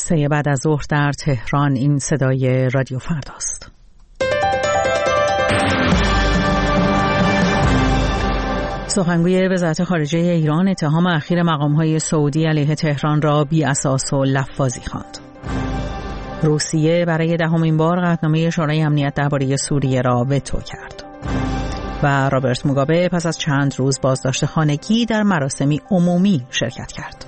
3 بعد از ظهر در تهران. این صدای رادیو فرداست. سخنگوی وزارت خارجه ایران اتهام اخیر مقام‌های سعودی علیه تهران را بی اساس و لفاظی خواند. روسیه برای 10مین بار قطعنامه شورای امنیت درباره سوریه را وتو کرد. و رابرت موگابه پس از چند روز بازداشت خانگی در مراسمی عمومی شرکت کرد.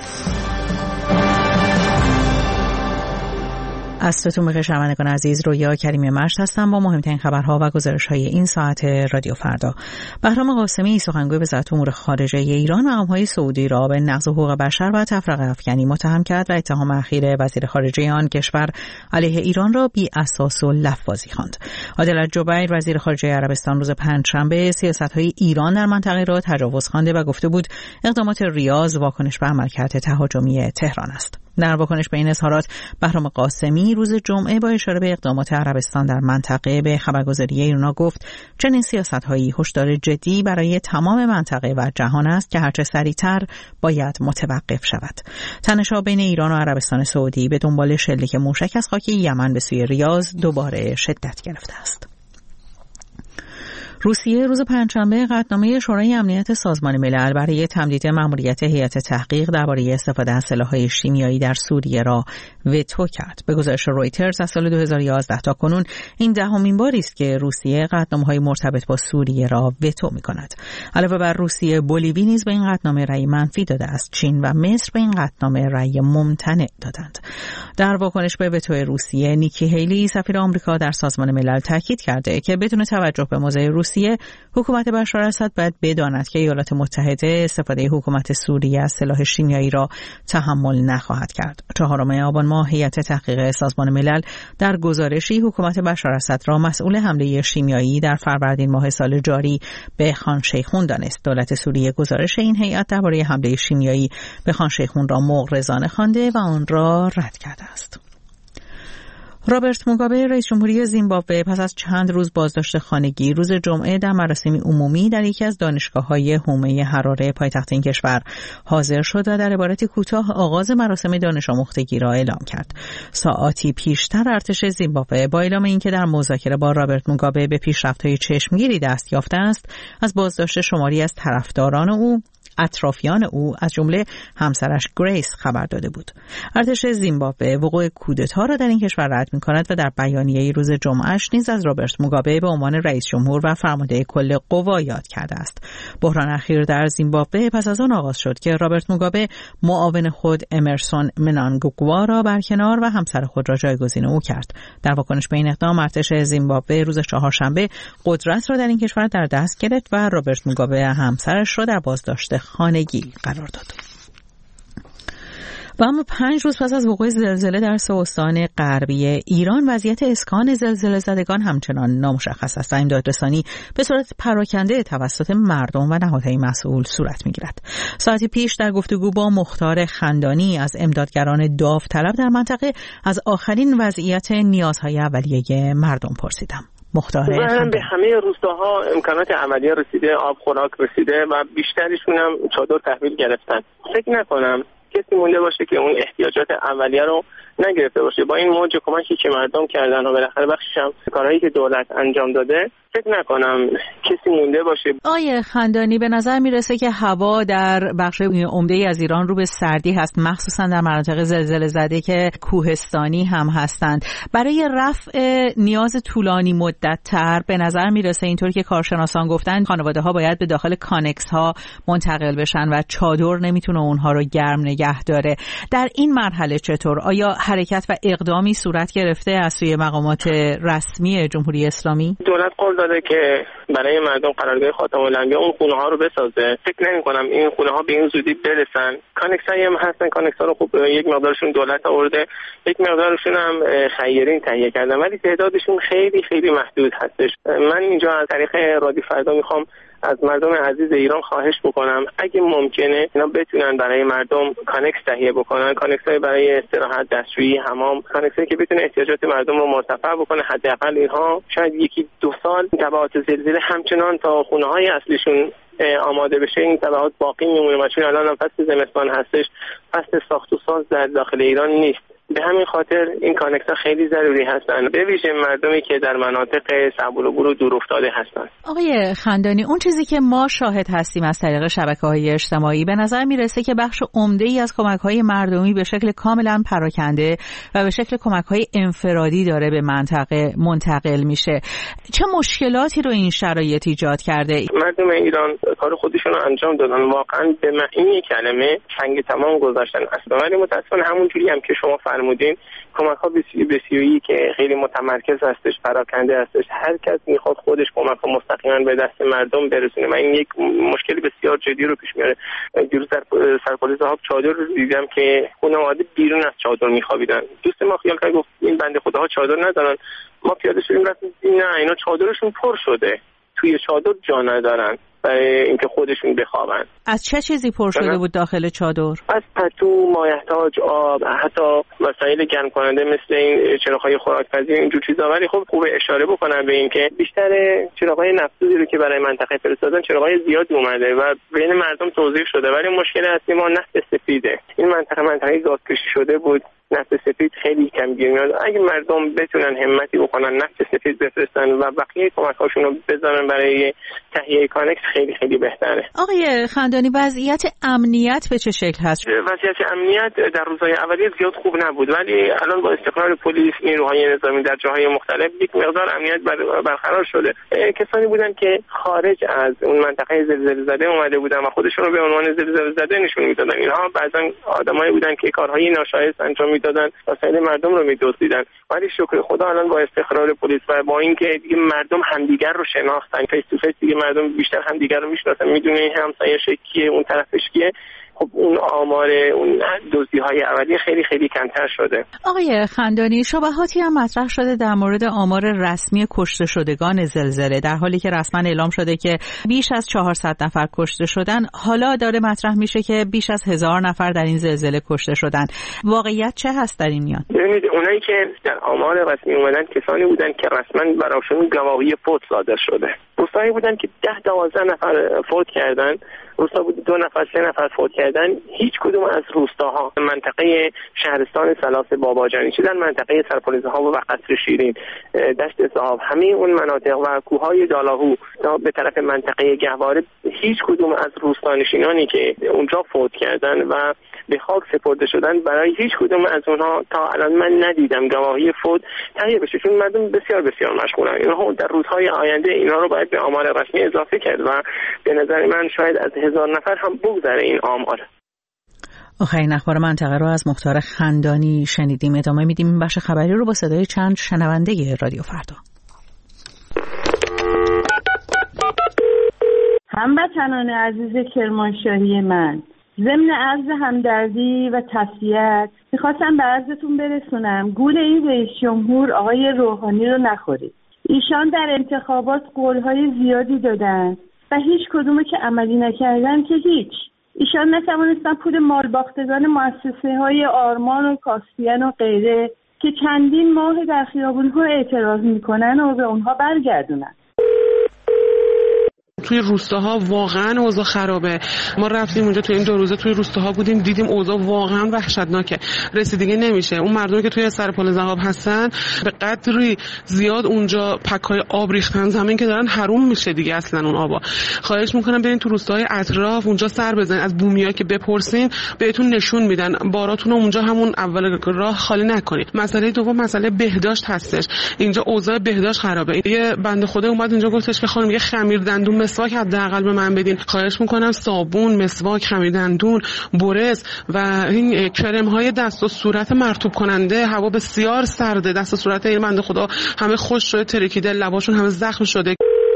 عصرتون بخیر شنوندگان عزیز، رویا کریمی مشت هستم با مهمترین خبرها و گزارش‌های این ساعت رادیو فردا. بهرام قاسمی سخنگوی وزارت امور خارجه ایران مقام‌های سعودی را به نقض حقوق بشر و تفرقه افکنی متهم کرد و اتهام اخیر وزیر خارجه آن کشور علیه ایران را بی اساس و لفاظی خواند. عادل جبیر وزیر خارجه عربستان روز پنجشنبه سیاست‌های ایران در منطقه را تجاوز خوانده و گفته بود اقدامات ریاض واکنش به عملکرد تهاجمی تهران است. در واکنش به این اظهارات بهرام قاسمی روز جمعه با اشاره به اقدامات عربستان در منطقه به خبرگزاری ایرنا گفت چنین سیاست‌هایی هشدار جدی برای تمام منطقه و جهان است که هرچه سریعتر باید متوقف شود. تنش‌ها بین ایران و عربستان سعودی به دنبال شلیک موشک از خاک یمن به سوی ریاض دوباره شدت گرفته است. روسیه روز پنجشنبه قطعنامه شورای امنیت سازمان ملل برای تمدید مأموریت هیئت تحقیق درباره استفاده از سلاح‌های شیمیایی در سوریه را وتو کرد. به گزارش رویترز از سال 2011 تا کنون این 10مین باری است که روسیه قطعنامه‌های مرتبط با سوریه را وتو می‌کند. علاوه بر روسیه، بولیوی نیز به این قطعنامه رأی منفی داده است. چین و مصر به این قطعنامه رأی ممتنع دادند. در واکنش به وتو روسیه، نیکی هیلی سفیر آمریکا در سازمان ملل تاکید کرده که بدون توجه به موضع روسیه حکومت بشار اسد باید بداند که ایالات متحده استفاده حکومت سوریه از سلاح شیمیایی را تحمل نخواهد کرد. 4 آبان ماه هیئت تحقیق سازمان ملل در گزارشی حکومت بشار اسد را مسئول حمله شیمیایی در فروردین ماه سال جاری به خان شیخون دانست. دولت سوریه گزارش این هیئت درباره حمله شیمیایی به خان شیخون را مغرضانه خوانده و آن را رد کرده است. رابرت موگابه رئیس جمهوری زیمبابوه پس از چند روز بازداشت خانگی روز جمعه در مراسمی عمومی در یکی از دانشگاه‌های حومه حراره پایتخت این کشور حاضر شد و در عبارتی کوتاه آغاز مراسم دانش آموختگی را اعلام کرد. ساعاتی پیشتر ارتش زیمبابوه با اعلام اینکه در مذاکره با رابرت موگابه به پیشرفت‌های چشمگیری دست یافته است، از بازداشت شماری از طرفداران او، اطرافیان او از جمله همسرش گریس خبر داده بود. ارتش زیمبابوه وقوع کودتا را در این کشور رد می‌کند و در بیانیه‌ای روز جمعه‌اش نیز از رابرت موگابه به عنوان رئیس جمهور و فرمانده کل قوا یاد کرده است. بحران اخیر در زیمبابوه پس از آن آغاز شد که رابرت موگابه معاون خود امرسون منانگوگوا را برکنار و همسر خود را جایگزین او کرد. در واکنش به این اقدام ارتش زیمبابوه روز چهارشنبه قدرت را در این کشور در دست گرفت و رابرت موگابه همسرش را در بازداشت خانگی قرار داد. و اما 5 روز پس از وقوع زلزله در 3 استان غربی ایران وضعیت اسکان زلزله زدگان همچنان نامشخص است و این دادرسانی به صورت پراکنده توسط مردم و نهادهای مسئول صورت می‌گیرد. ساعتی پیش در گفتگو با مختار خندانی از امدادگران داوطلب در منطقه از آخرین وضعیت نیازهای اولیه مردم پرسیدم. ظاهراً به همه روستاها امکانات عملیه رسیده، آب خوراک رسیده و بیشترشون هم چادر تحویل گرفتن. فکر نکنم کسی مونده باشه که اون احتیاجات اولیه رو نگرفته باشه. با این موج کمکی که مردم کردن و بالاخره بخشش هم کارهایی که دولت انجام داده، فکر نکنم کسی مونده باشه. آیه خندانی، به نظر میرسه که هوا در بخش عمده‌ای از ایران رو به سردی هست، مخصوصا در مناطق زلزله زده که کوهستانی هم هستند. برای رفع نیاز طولانی مدت تر به نظر میرسه اینطور که کارشناسان گفتن خانواده ها باید به داخل کانکس ها منتقل بشن و چادر نمیتونه اونها رو گرم نگه داره. در این مرحله چطور؟ آیا حرکت و اقدامی صورت گرفته از سوی مقامات رسمی جمهوری اسلامی؟ دولت قول داده که برای مردم قرارگاه خاتم الانبیا اون خونه ها رو بسازه. فکر نمی‌کنم این خونه ها به این زودی برسن. کانکس‌هایی هم هستن، کانکس‌ها رو خوب یک مقدارشون دولت آورده، یک مقدارشون هم خیرین تهیه کردن، ولی تعدادشون خیلی خیلی محدود هستش. من اینجا از طریق رادیو فردا میخوام از مردم عزیز ایران خواهش بکنم اگه ممکنه اینا بتونن برای مردم کانکس تهیه بکنن، کانکس‌های برای استراحت، دستشویی، حمام، کانکس‌هایی که بتونه احتیاجات مردم رو مرتفع بکنه. حداقل اینها شاید 1-2 سال تبعات زلزله همچنان تا خونه‌های اصلیشون آماده بشه این تبعات باقی میمونه. چون الان هم فصل زمستان هستش، فصل ساخت و ساز در داخل ایران نیست. به همین خاطر این کانکس‌ها خیلی ضروری هستن، به ویژه مردمی که در مناطق صعب و دور افتاده هستن. آقای خندانی، اون چیزی که ما شاهد هستیم از طریق شبکه‌های اجتماعی به نظر میرسه که بخش عمده‌ای از کمک‌های مردمی به شکل کاملا پراکنده و به شکل کمک‌های انفرادی داره به منطقه منتقل میشه. چه مشکلاتی رو این شرایط ایجاد کرده؟ مردم ایران کار خودشون رو انجام دادن، واقعا به معنی کلمه سنگ تمام گذاشتن اصلا، ولی متأسفانه همونجوری هم که شما فرمودین کمک‌ها بسیاری که خیلی متمرکز هستش، پراکنده هستش، هر کس میخواد خودش کمک‌ها مستقیما به دست مردم برسونه. من این یک مشکل بسیار جدی رو پیش میاره. دیروز در سرپل ذهاب چادر رو دیدم که خانواده بیرون از چادر میخوابیدن. دوست ما خیال کرد گفت این بنده خداها چادر ندارن. ما پیاده شدیم رفتیم نه اینا چادرشون پر شده، توی چادر جا ندارن برای اینکه خودشون بخوابن. از چه چیزی پر شده بود داخل چادر؟ از پتو، مایحتاج، آب، حتی وسایل گرم کننده مثل این چراغ‌های خوراک‌پذیر اینجور چیزا. ولی خب خوبه اشاره بکنم به این که بیشتر چراغ‌های نفتی رو که برای منطقه فرستادن چراغ‌های زیاد اومده و بین مردم توزیع شده، ولی مشکل اصلی ما نفت سفیده. این منطقه گازکشی شده بود، نفت سفید خیلی کم گیر میاد. اگه مردم بتونن همتی بکنن نفت سفید بفرستن و بقیه کمک‌هاشون رو بذارن برای تهیه کانکس خیلی خیلی بهتره. آقای خندانی، وضعیت امنیت به چه شکل هست؟ وضعیت امنیت در روزهای اولیه زیاد خوب نبود، ولی الان با استقرار پلیس، نیروهای نظامی در جاهای مختلف یک مقدار امنیت برقرار شده. کسانی بودن که خارج از اون منطقه زلزله زده اومده بودن و خودشون رو به عنوان زلزله زده نشون میدادن. اینها بعضا آدمایی بودن که کارهای ناشایست انجام میدادن، وسایل مردم رو میدزدیدن. ولی شکر خدا الان با استقرار پلیس و با اینکه دیگه مردم همدیگر رو شناختن، فیس تو فیس دیگه مردم بیشتر همدیگر رو میشناسن، میدونه این همسایه‌ش کیه، اون طرفش کیه. خب اون آمار اون دزدی‌های اولیه خیلی خیلی کمتر شده. آقای خندانی، شبهاتی هم مطرح شده در مورد آمار رسمی کشته شدگان زلزله، در حالی که رسما اعلام شده که بیش از 400 نفر کشته شدن. حالا داره مطرح میشه که بیش از 1000 نفر در این زلزله کشته شدن. واقعیت چه هست در این میان؟ ببینید اونایی که در آمار رسمی اومدن کسانی بودن که رسما براشون گواهی فوت صادر شده. روستایی بودن که 10-12 نفر فوت کردن، روستا بود 2 نفر 3 نفر فوت کردن. هیچ کدوم از روستاها منطقه شهرستان سلاس باباجانی چه در منطقه سرپل ذهاب و قصر شیرین، دشت ذهاب، همه اون مناطق و کوههای دالاهو به طرف منطقه گهواره، هیچ کدوم از روستانشینانی که اونجا فوت کردن و به خاک سپرده شدن، برای هیچ کدوم از اونها تا الان من ندیدم گواهی فوت تهیه بشه، چون مردم بسیار بسیار مشغولن. اینها در روزهای آینده اینا رو باید به آمار رسمی اضافه کرد و به نظر من شاید از 1000 نفر هم بگذره این آمار. آخرین اخبار منطقه رو از مختار خندانی شنیدیم. ادامه میدیم این بخش خبری رو با صدای چند شنونده رادیو فردا. هموطنان عزیز کرمانشاهی من، ضمن عرض همدردی و تسلیت میخواستم به عرضتون برسونم گول این رئیس جمهور آقای روحانی رو نخورید. ایشان در انتخابات قولهای زیادی دادن و هیچ کدومو که عملی نکردن که هیچ. ایشان نتوانستن پول مالباختگان مؤسسه های آرمان و کاسپین و غیره که چندین ماه در خیابون‌ها اعتراض میکنن و به اونها برگردونن. توی روستاها واقعا اوضاع خرابه. ما رفتیم اونجا توی این 2 روزه توی روستاها بودیم، دیدیم اوضاع واقعا وحشتناکه، رسیدگی نمیشه. اون مردمی که توی سرپل ذهاب هستن به قدری زیاد اونجا پکای آب ریختن زمین که دارن حروم میشه دیگه اصلا اون آبا. خواهش میکنم برین تو روستاهای اطراف اونجا سر بزنین، از بومیا که بپرسین بهتون نشون میدن. باراتون رو اونجا همون اول راه خالی نکنید. مسئله دوم مسئله بهداشت هستش. اینجا اوضاع بهداشت خرابه. یه بنده خدا اومد اینجا گفتش که خانم یه خمیر دندون مسواک حداقل به من بدین. خواهش میکنم صابون، مسواک، خمیر دندون، برس و این کرم های دست و صورت مرطوب کننده. هوا بسیار سرده، دست و صورت این بنده خدا همه خوش شده، ترکیده، لباشون همه زخم شده.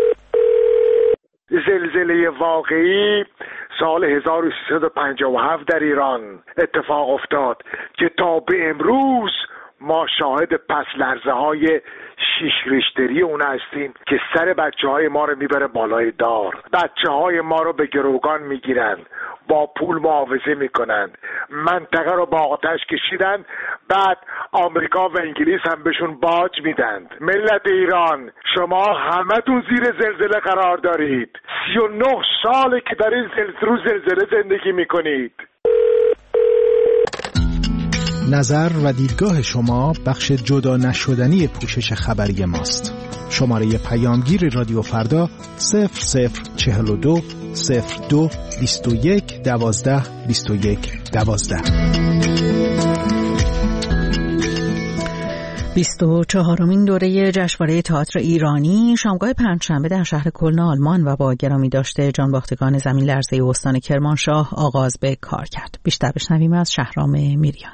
زلزله واقعی سال 1357 در ایران اتفاق افتاد که تا به امروز ما شاهد پس لرزه های 6 ریشتری اون هستیم که سر بچه های ما رو میبره بالای دار، بچه های ما رو به گروگان میگیرن، با پول محافظه میکنن، منطقه رو با آتش کشیدن، بعد آمریکا و انگلیس هم بهشون باج میدن. ملت ایران شما همتون زیر زلزله قرار دارید. 39 ساله که در این زلزله زندگی میکنید. نظر و دیدگاه شما بخش جدا نشدنی پوشش خبری ماست. شماره پیامگیر رادیو فردا 0042 02 21 12 21 12. 24مین دوره جشنواره تئاتر ایرانی شامگاه پنجشنبه در شهر کلن آلمان و با گرامی داشته جانباختگان زمین لرزه استان کرمانشاه آغاز به کار کرد. بیشتر بشنویم از شهرام میریان.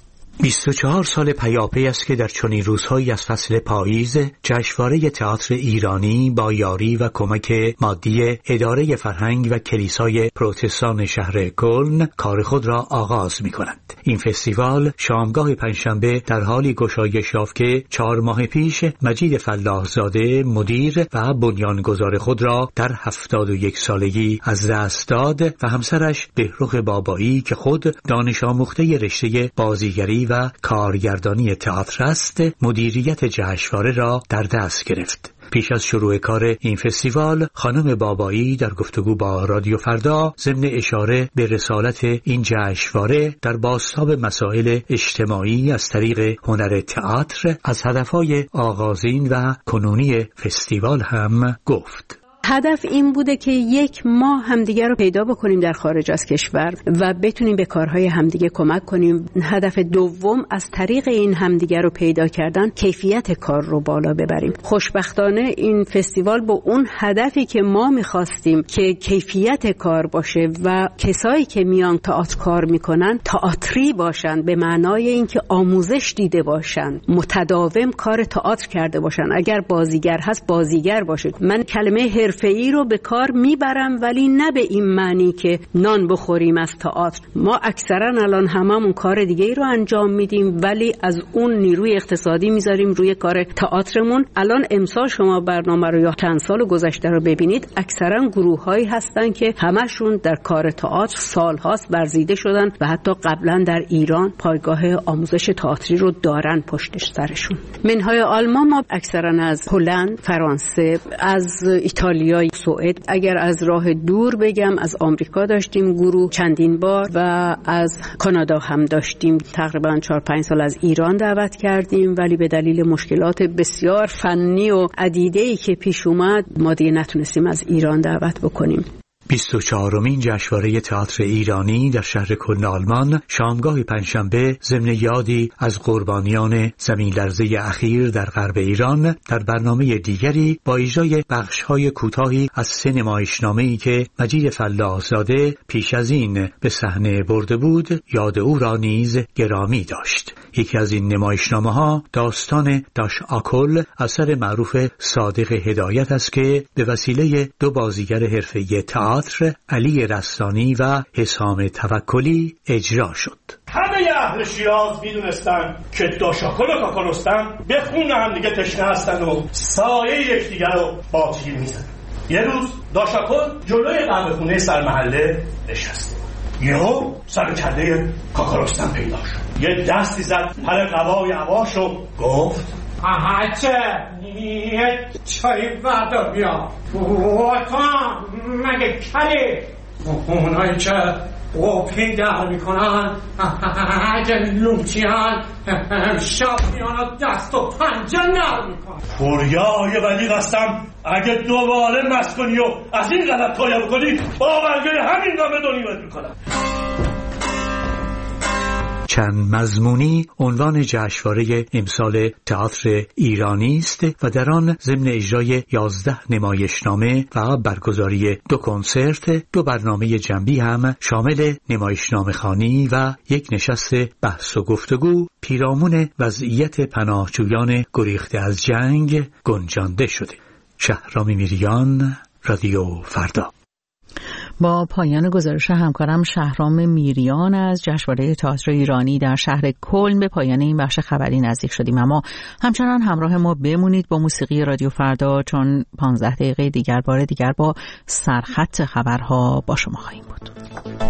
24 سال پیاپی است که در چنین روزهایی از فصل پاییز جشنواره تئاتر ایرانی با یاری و کمک مادی اداره فرهنگ و کلیسای پروتستان شهر کلن کار خود را آغاز می‌کند. این فستیوال شامگاه پنجشنبه در حالی گشایش یافت که 4 ماه پیش مجید فلاح‌زاده مدیر و بنیانگذار خود را در 71 سالگی از دست داد و همسرش بهرخ بابایی که خود دانش آموخته رشته بازیگری و کارگردانی تئاتر است مدیریت جشنواره را در دست گرفت. پیش از شروع کار این فستیوال خانم بابایی در گفتگو با رادیو فردا ضمن اشاره به رسالت این جشنواره در بازتاب مسائل اجتماعی از طریق هنر تئاتر از هدفهای آغازین و کنونی فستیوال هم گفت. هدف این بوده که 1 ماه همدیگه رو پیدا بکنیم در خارج از کشور و بتونیم به کارهای همدیگه کمک کنیم. هدف دوم از طریق این همدیگه رو پیدا کردن کیفیت کار رو بالا ببریم. خوشبختانه این فستیوال با اون هدفی که ما می‌خواستیم که کیفیت کار باشه و کسایی که میان تئاتر کار میکنن تئاتری باشن، به معنای اینکه آموزش دیده باشن، متداوم کار تئاتر کرده باشن. اگر بازیگر هست بازیگر باشه. من کلمه حرفه‌ای رو به کار میبرم ولی نه به این معنی که نان بخوریم از تئاتر. ما اکثرا الان هممون کار دیگه ای رو انجام میدیم ولی از اون نیروی اقتصادی میذاریم روی کار تئاترمون. الان امسال شما برنامه رو یا چند سال گذشته رو ببینید، اکثرا گروه‌هایی هستن که همشون در کار تئاتر سال‌هاست ورزیده شدن و حتی قبلا در ایران پایگاه آموزش تئاتری رو دارن پشت سرشون. منهای آلمان ما اکثرا از هلند، فرانسه، از ایتالیا، سوئد، اگر از راه دور بگم از آمریکا داشتیم گروه چندین بار و از کانادا هم داشتیم. تقریبا 4-5 سال از ایران دعوت کردیم ولی به دلیل مشکلات بسیار فنی و عدیده‌ای که پیش اومد ما دیگه نتونستیم از ایران دعوت بکنیم. 24مین جشنواره تئاتر ایرانی در شهر کلن آلمان شامگاه پنجشنبه ضمن یادی از قربانیان زمین لرزه اخیر در غرب ایران در برنامه دیگری با اجرای بخش‌های کوتاهی از 3 نمایشنامه‌ای که مجید فلاح‌زاده پیش از این به صحنه برده بود یاد او را نیز گرامی داشت. یکی از این نمایشنامه‌ها داستان داش آکل اثر معروف صادق هدایت است که به وسیله 2 بازیگر حرفه‌ای تئاتر علی رستانی و حسام توکلی اجرا شد. همه اهل شیراز میدونستن که داشاکل و کاکالستان به خون همدیگه تشنه هستن و سایه یکدیگر رو با تیر میزنن. یه روز داشاکل جلوی قهوه خونه سرمحله نشست. یهو سر کله کاکالستان پیدا شد. یه دستی زد پر قبای عباشو گفت چه یه چایی بردار بیا وطن مگه کلی اونایی که قوپین در میکنن اگه لومچیان شب میانا دست و پنجه نر میکنن. پوریای ولی قسم اگه دوباره مست کنی و از این غلط کایا بکنی با برگه همین نامه دونیمت میکنم. چند مضمونی عنوان جشنواره امسال تئاتر ایرانی است و در آن ضمن اجرای 11 نمایشنامه و برگزاری 2 کنسرت 2 برنامه جنبی هم شامل نمایشنامه خوانی و 1 نشست بحث و گفتگو پیرامون وضعیت پناهجویان گریخته از جنگ گنجانده شده. شهرام میریان، رادیو فردا. با پایان گزارش همکارم شهرام میریان از جشنواره تئاتر ایرانی در شهر کلن به پایان این بخش خبری نزدیک شدیم، اما همچنان همراه ما بمونید با موسیقی رادیو فردا، چون 15 دقیقه دیگر بار دیگر با سرخط خبرها با شما خواهیم بود.